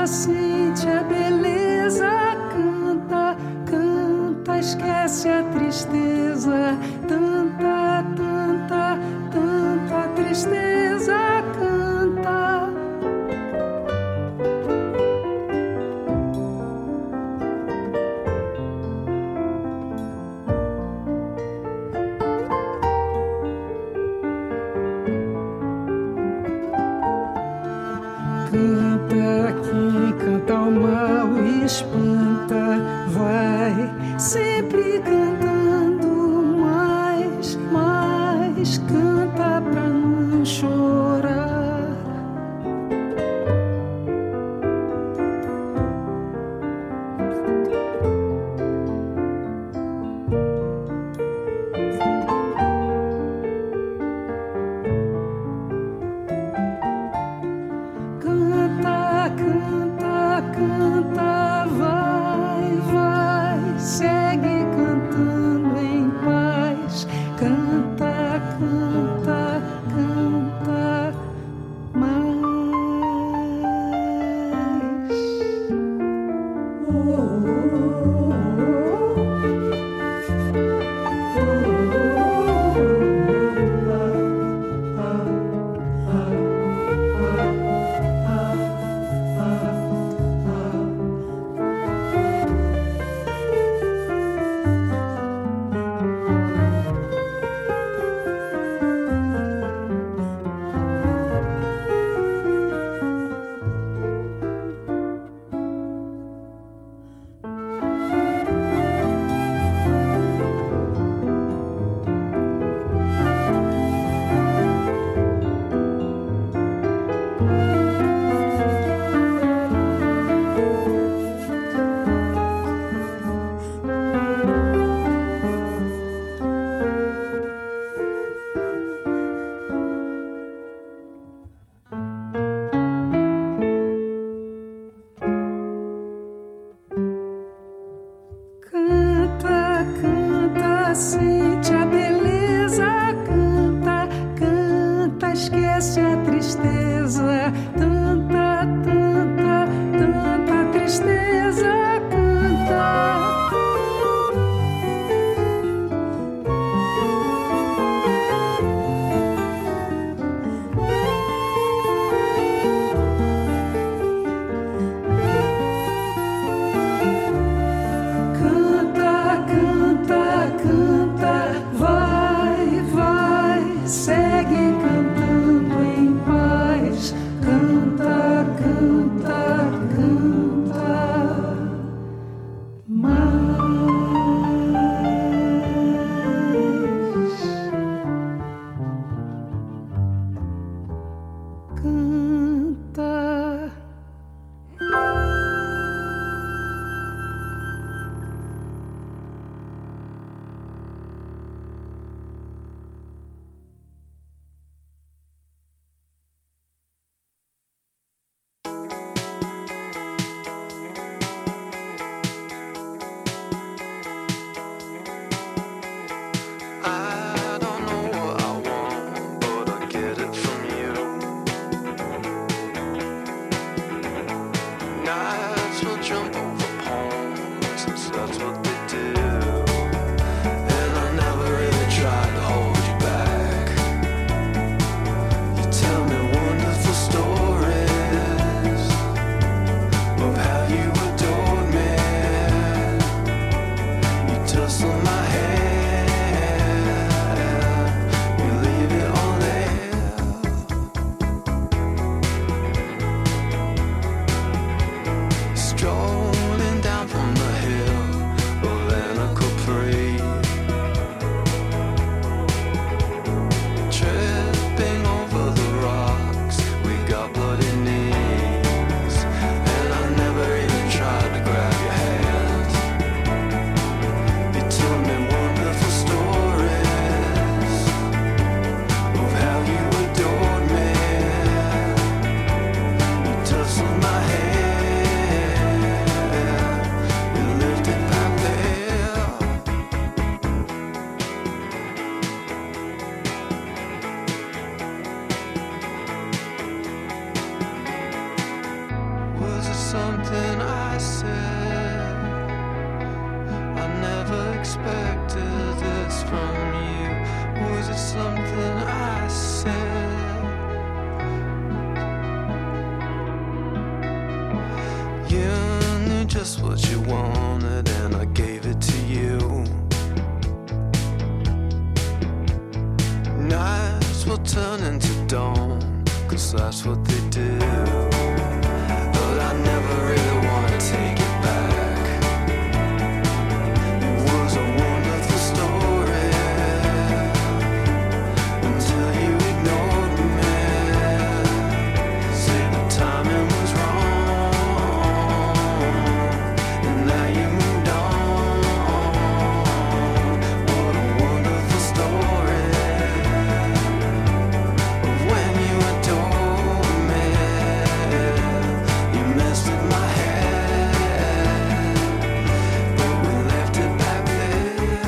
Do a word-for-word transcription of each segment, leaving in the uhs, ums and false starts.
sente a beleza, canta, canta, esquece a tristeza, tanta, tanta, tanta tristeza, canta. Canta aqui, canta o mal e espanta, vai sempre cantando mais, mais, canta pra não chorar. Canta, canta, canta, vai. Was it something I said? I never expected this from you. Was it something I said? You knew just what you wanted and I gave it to you. Nights will turn into dawn, 'cause that's what they do. But I never really wanna take it back. It was a wonderful story until you ignored me. Say the timing was wrong, and now you moved on. What a wonderful story of when you adored me. You messed with my head, but we left it back there.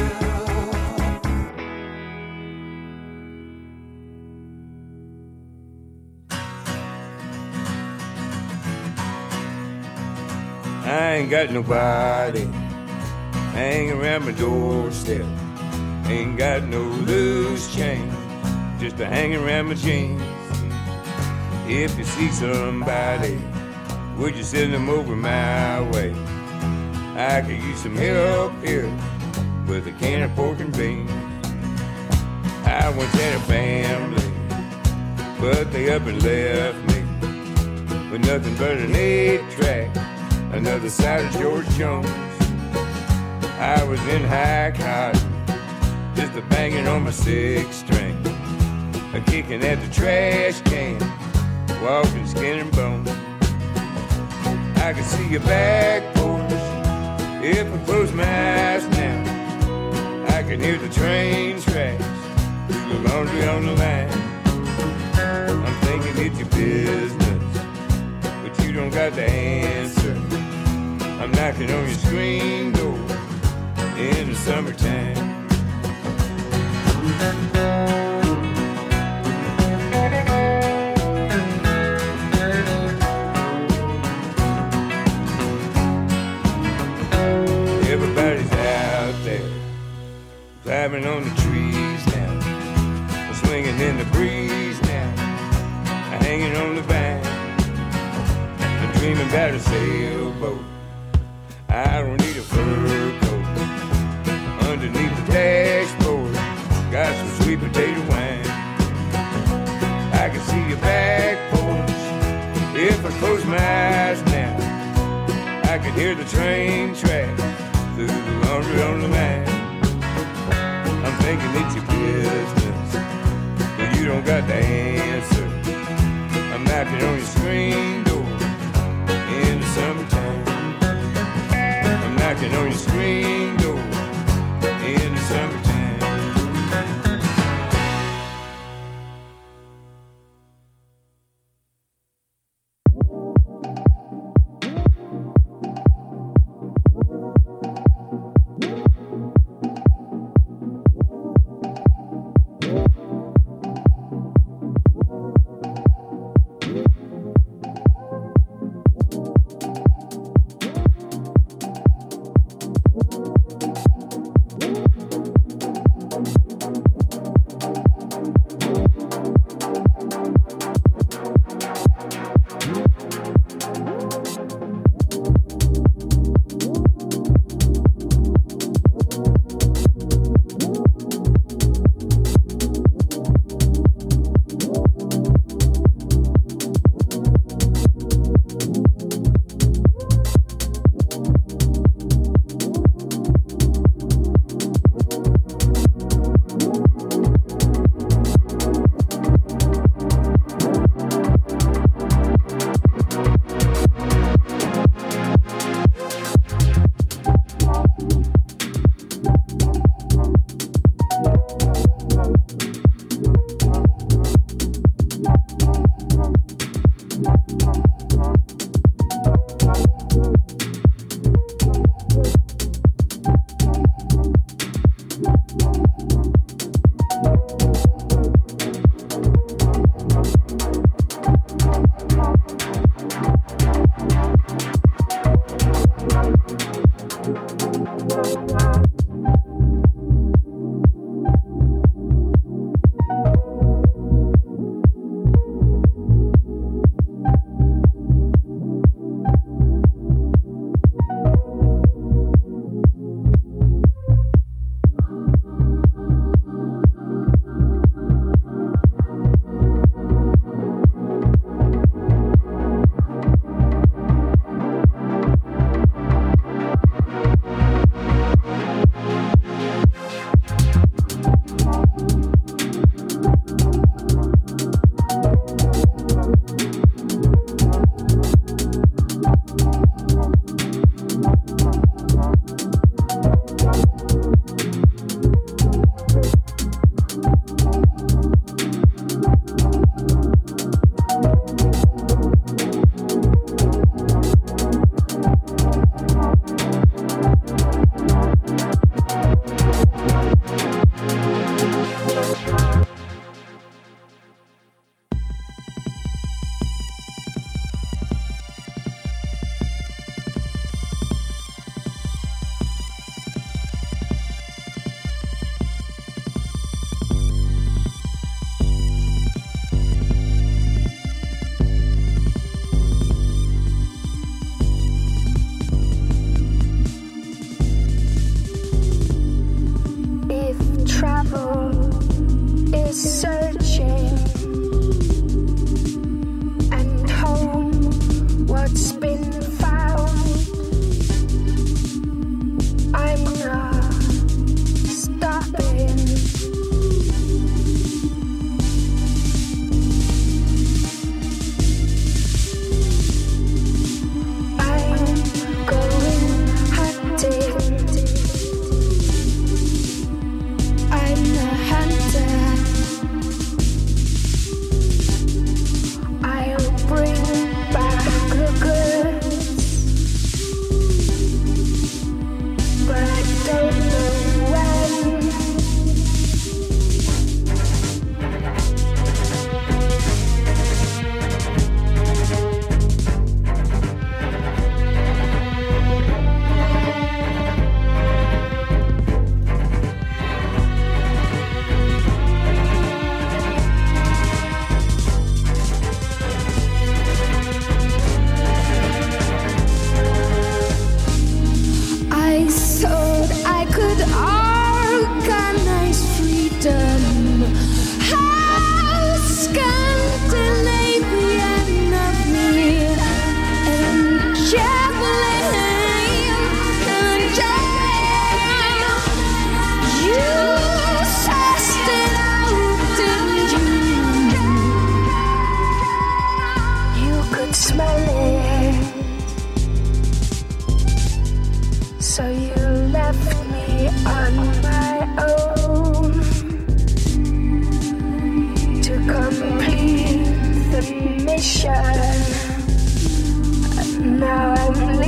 I ain't got nobody hanging around my doorstep. Ain't got no loose change, just a hanging around my jeans. If you see somebody, would you send them over my way? I could use some help here with a can of pork and beans. I once had a family, but they up and left me with nothing but an eight track, another side of George Jones. I was in high cotton, just a banging on my six string, a kicking at the trash can, walking skin and bone. I could see your back porch if I close my eyes now. I can hear the train tracks through the laundry on the line. I'm thinking it's your business, but you don't got the answer. I'm knocking on your screen door in the summertime. Everybody's out there, climbing on the trees now, swinging in the breeze now, hanging on the vine. I'm dreaming about a sailboat. I don't need a fur coat. Underneath the dashboard, got some sweet potato wine. I can see your back porch if I close my eyes now. I can hear the train tracks through the laundry on the line. I'm thinking it's your business, but you don't got the answer. I'm knocking on your screen door in the summertime. I'm knocking on your screen door in the summertime. You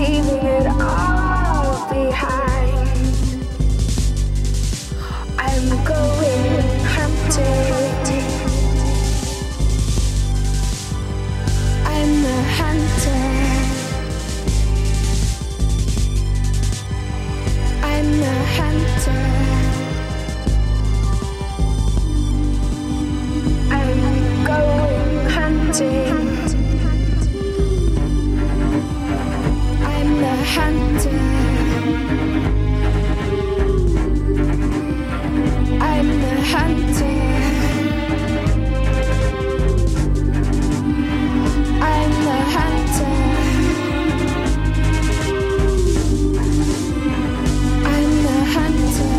leaving it all behind. I'm going hunting. I'm a hunter. I'm a hunter. I'm going hunting. I'm a hunter. I'm a hunter. I'm a hunter. I'm a hunter.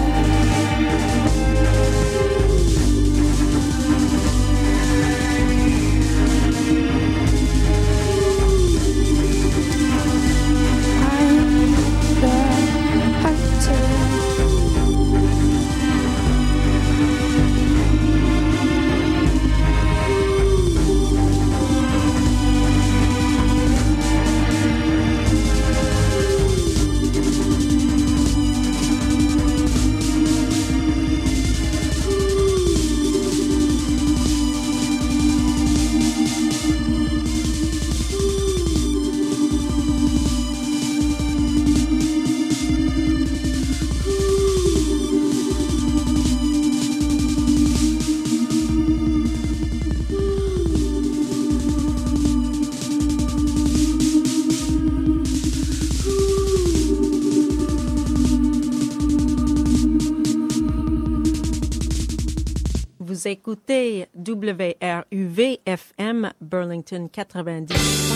Vous écoutez W R U V F M Burlington quatre-vingt-dix.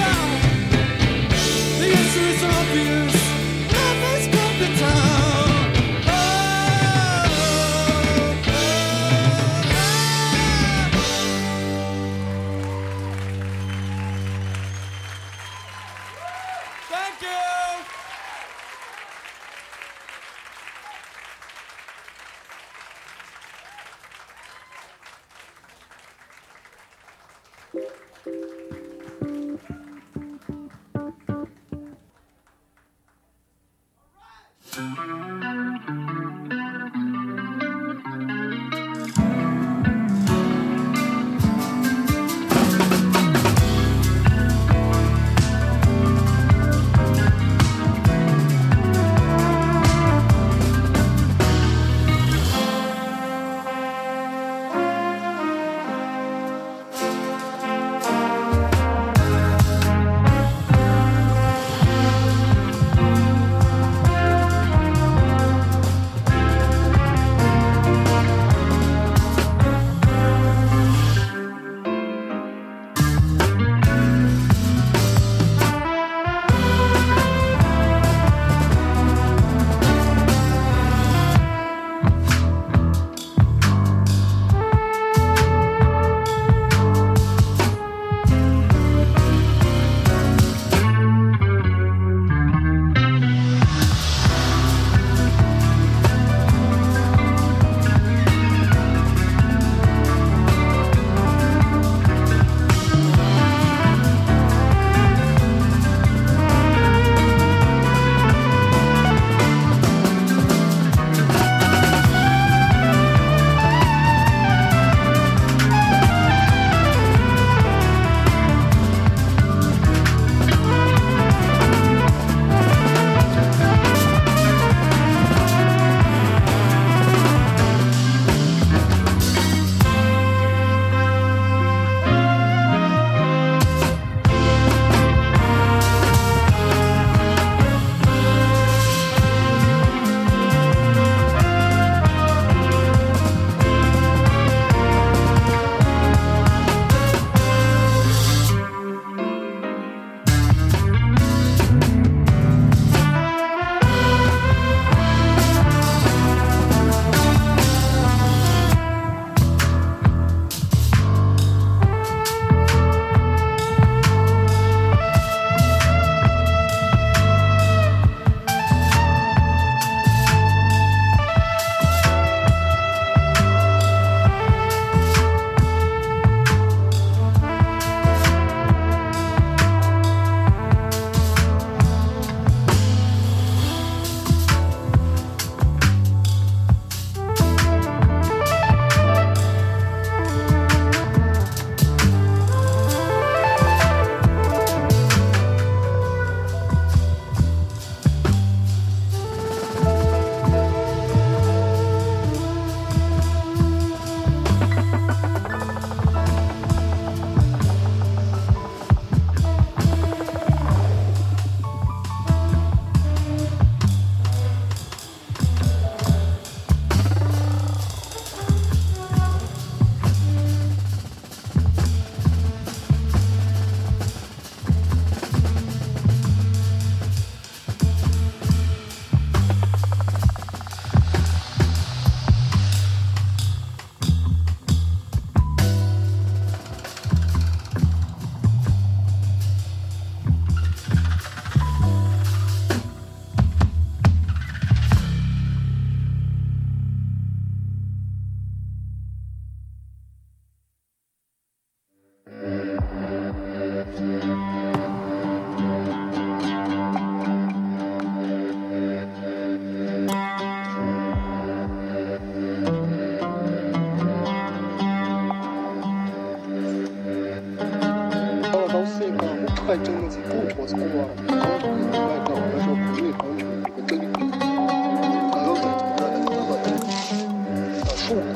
Love has come to town.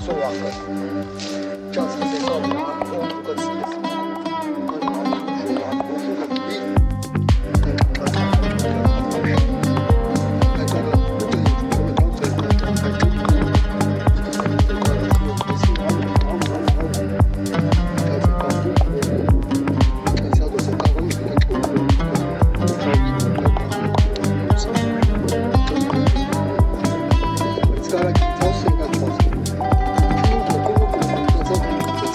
It's got like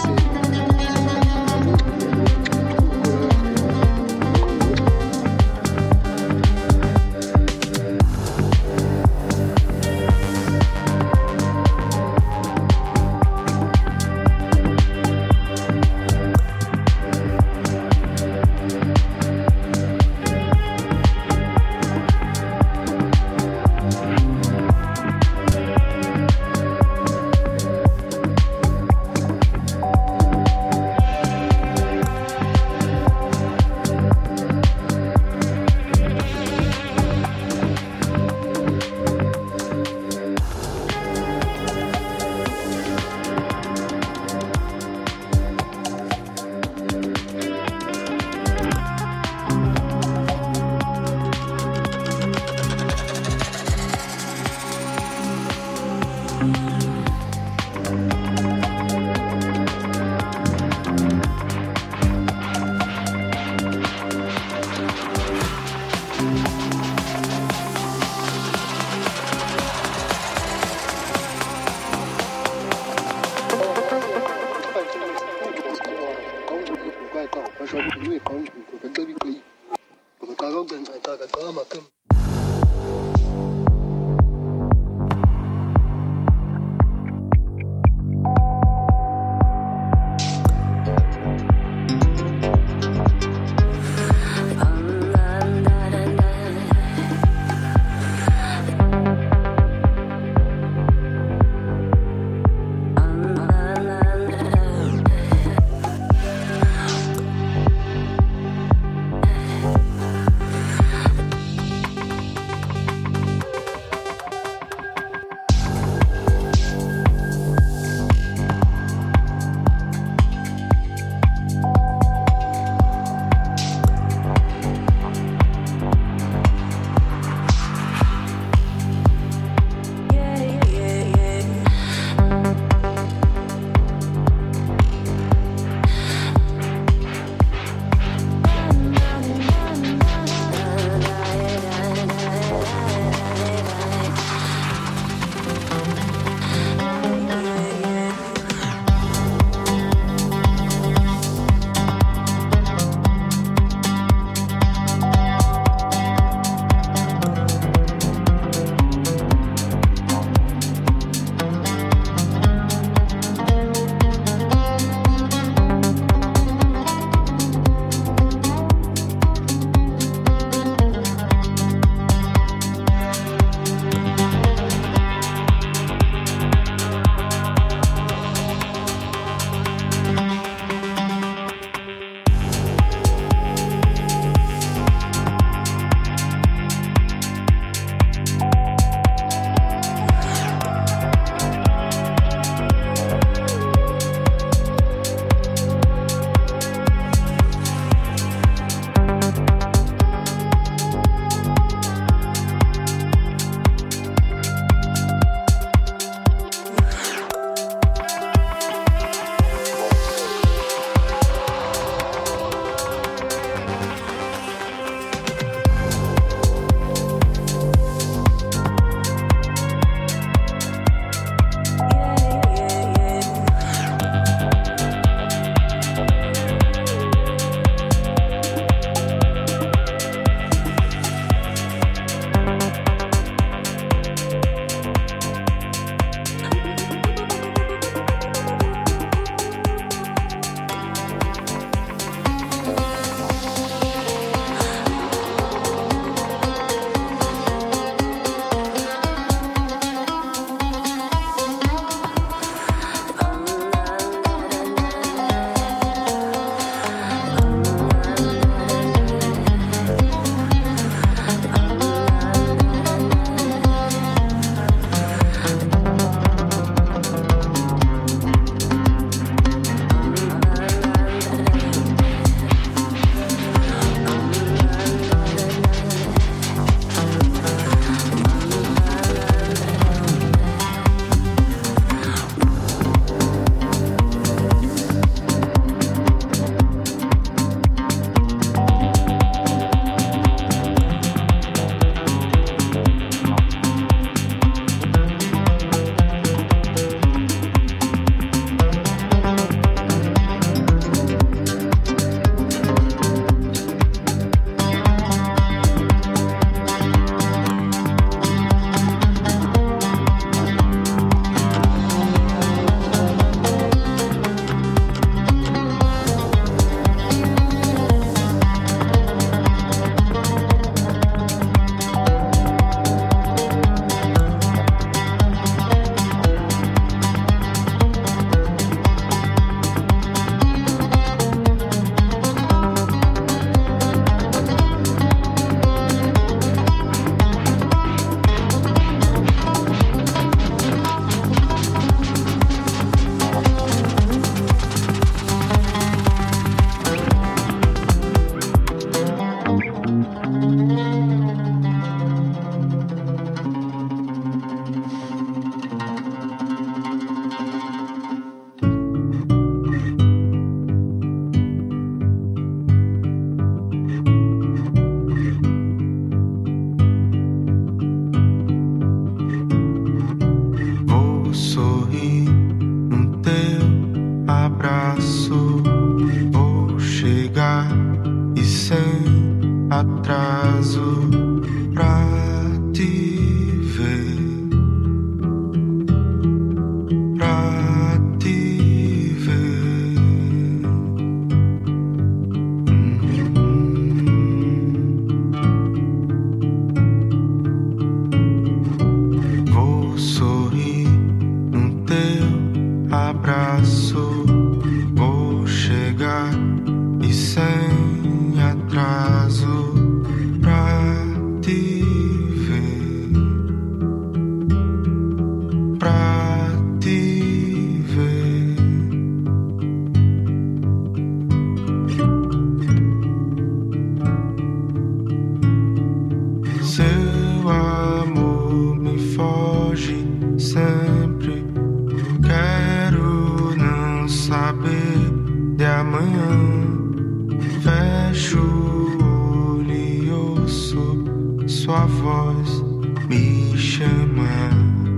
sempre. Quero não saber de amanhã. Fecho o olho e ouço sua voz me chamar.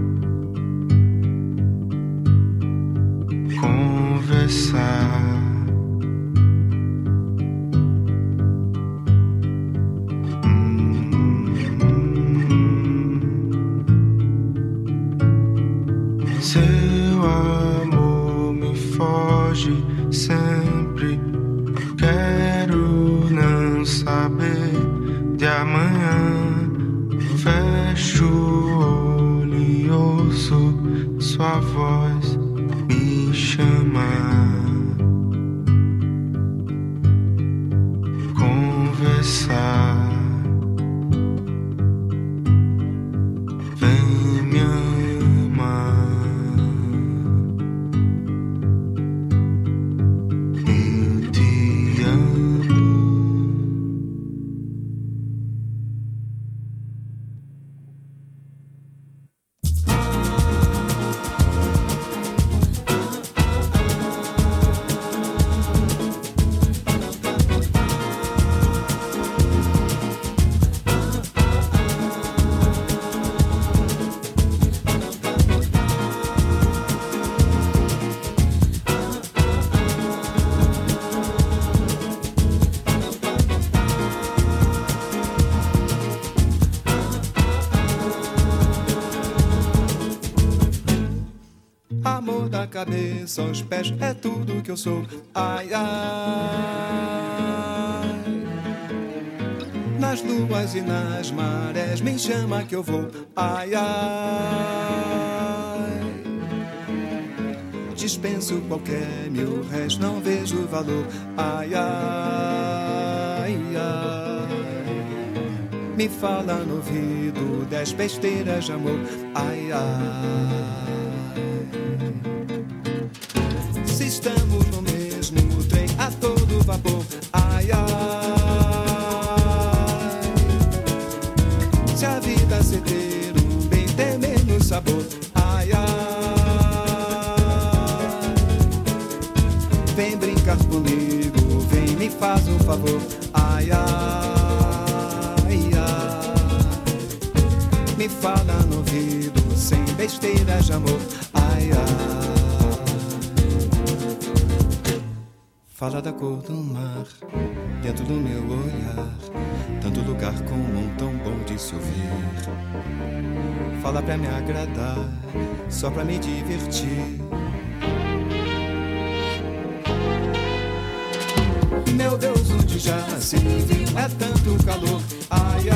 Conversar. Seu amor me foge sempre. Quero não saber de amanhã. Fecho o olho e ouço sua voz me chamar. Conversar. Vem me amar. Eu te amo. Amor da cabeça aos pés é tudo que eu sou. Ai, ai. Nas luas e nas marés me chama que eu vou. Ai, ai. Dispenso qualquer mil réis, não vejo valor. Ai, ai, ai. Me fala no ouvido dez besteiras de amor. Ai, ai. Se estamos no mesmo trem a todo vapor. Ai, ai. Se a vida se ter um bem tem menos sabor. Ai, ai. Vem brincar comigo, vem me faz um favor. Ai, ai, ai. Me fala no ouvido sem besteiras de amor. Ai, ai. Fala da cor do mar, dentro do meu olhar. Tanto lugar comum, tão bom de se ouvir. Fala pra me agradar, só pra me divertir. Meu Deus, onde já se viu é tanto calor. Ai,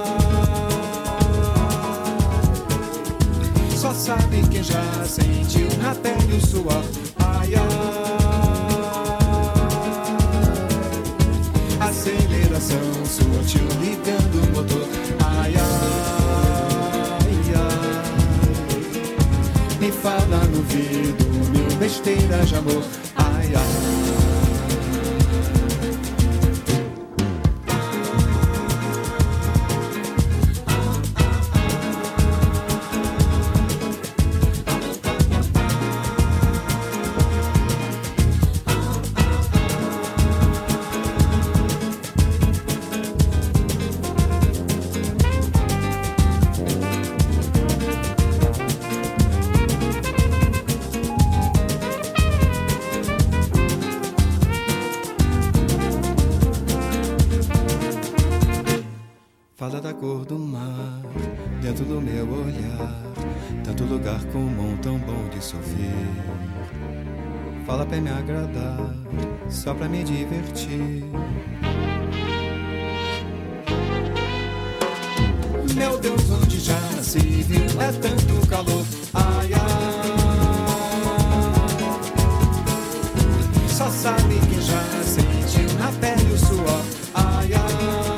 ai. Só sabe quem já sentiu na pele o suor. Ai, ai. Aceleração sutil ligando o motor. Ai, ai, ai. Me fala no ouvido mil besteiras de amor. Ai, ai. Fala da cor do mar, dentro do meu olhar. Tanto lugar comum, tão bom de se ouvir. Fala pra me agradar, só pra me divertir. Meu Deus, onde já se viu é tanto calor. Ai, ai. Só sabe quem já sentiu na pele o suor. Ai, ai.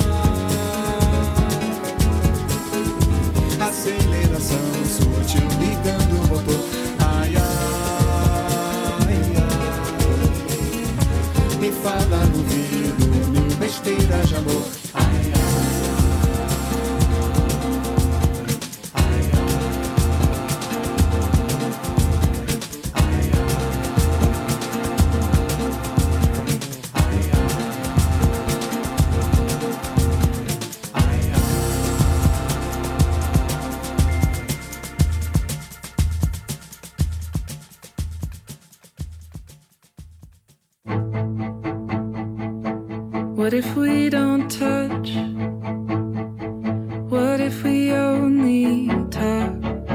Aceleração sutil ligando o motor. Ai, ai, ai. Me fala no ouvido mil besteiras de amor. Ai, ai. Ai, ai. What if we don't touch? What if we only talk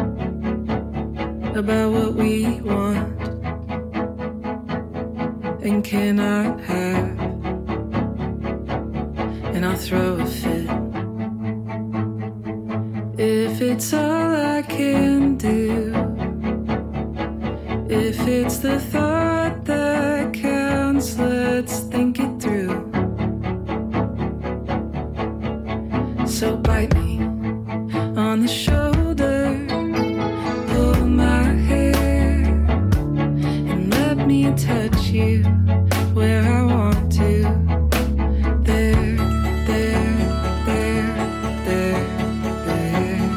about what we want and cannot have? And I'll throw a fit if it's all I can do. If it's the thought that counts, let's think it through. So bite me on the shoulder, pull my hair, and let me touch you where I want to. There, there, there, there, there.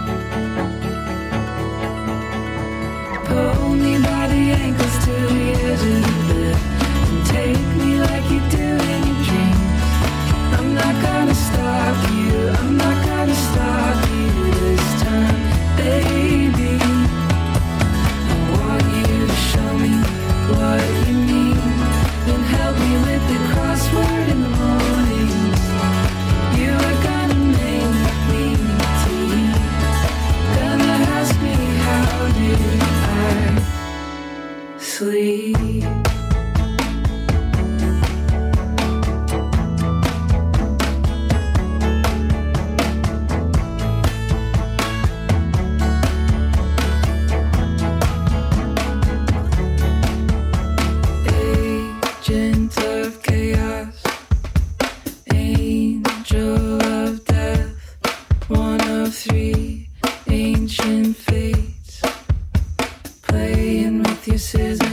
Pull me by the ankles to the edge of the bed and take me like you do in your dreams. I'm not gonna stop you, I'm not gonna stop you this time, baby. I want you to show me what you mean, then help me with the crossword in the morning. You are gonna make me tea, gonna ask me how did I sleep. Agent of chaos, angel of death, one of three ancient fates, playing with your scissors.